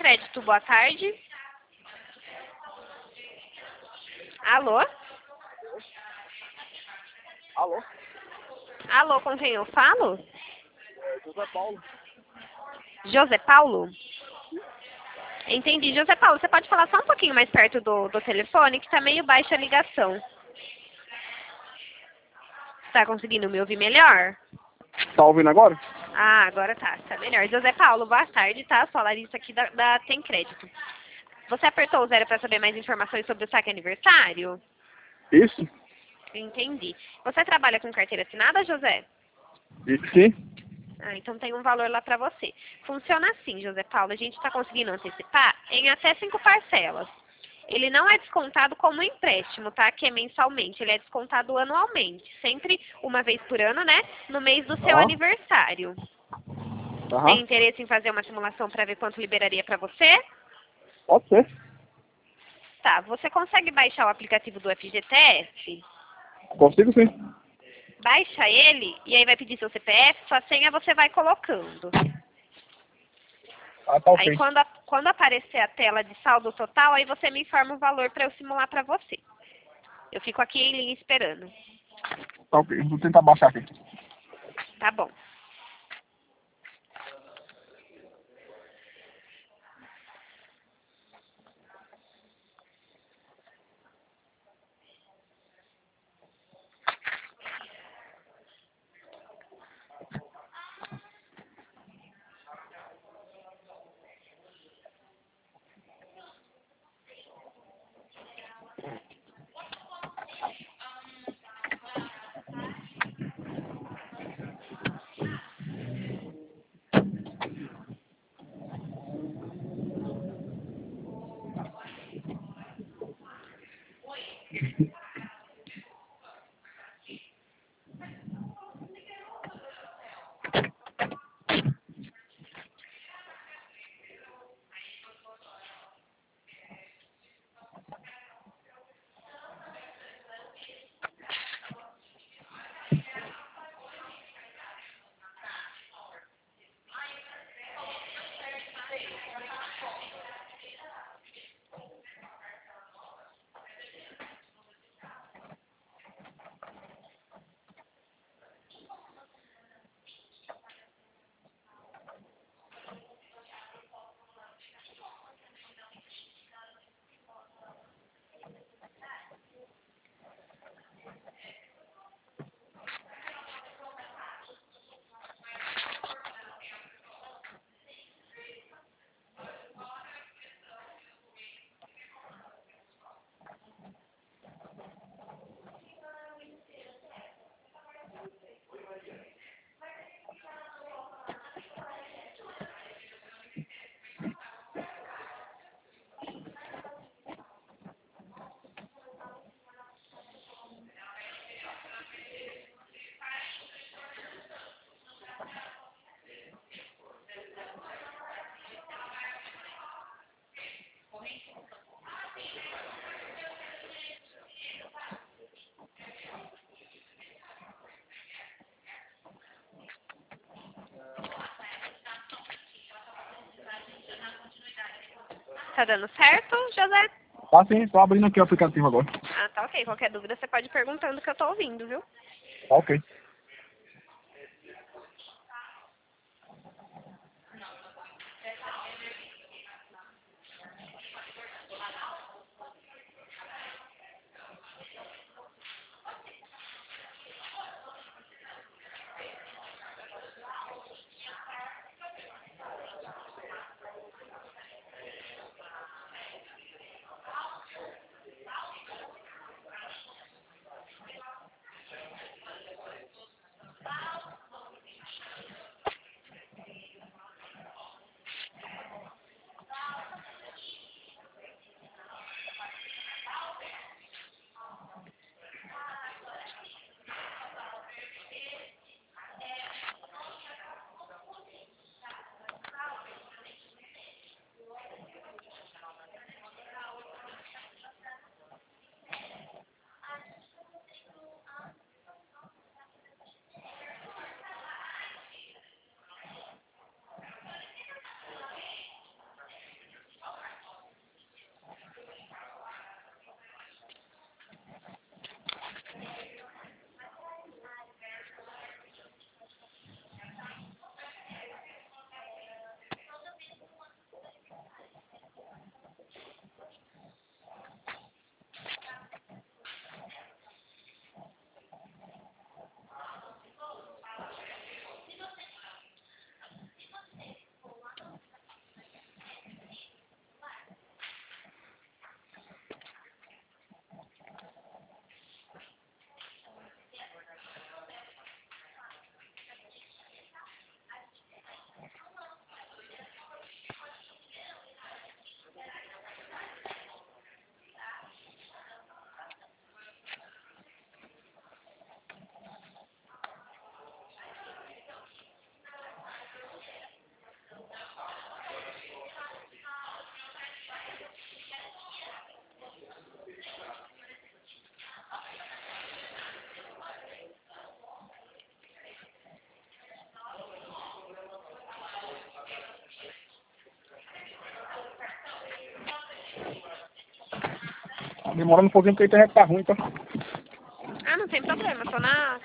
Crédito, boa tarde. Alô? Alô? Alô, com quem eu falo? José Paulo. José Paulo? Entendi. José Paulo, você pode falar só um pouquinho mais perto do telefone, que tá meio baixa a ligação. Tá conseguindo me ouvir melhor? Tá ouvindo agora? Ah, agora tá melhor. José Paulo, boa tarde, tá? Sou a Larissa aqui da Tem Crédito. Você apertou o 0 para saber mais informações sobre o saque aniversário? Isso? Entendi. Você trabalha com carteira assinada, José? Isso sim. Ah, então tem um valor lá para você. Funciona assim, José Paulo. A gente está conseguindo antecipar em até 5 parcelas. Ele não é descontado como empréstimo, tá? Que é mensalmente. Ele é descontado anualmente. Sempre uma vez por ano, né? No mês do seu Aham. aniversário. Tem Aham. interesse em fazer uma simulação para ver quanto liberaria para você? Pode ser. Tá. Você consegue baixar o aplicativo do FGTS? Consigo sim. Baixa ele e aí vai pedir seu CPF, sua senha você vai colocando. Ah, tá Aí ok. quando aparecer a tela de saldo total, aí você me informa o valor para eu simular para você. Eu fico aqui em linha esperando. Tá ok. Vou tentar baixar aqui. Tá bom. Tá dando certo, José? Tá sim. Tô abrindo aqui o aplicativo agora. Ah, tá ok. Qualquer dúvida você pode ir perguntando que eu tô ouvindo, viu? Tá ok. Demorando um pouquinho porque a internet tá ruim, tá? Ah, não tem problema, tô na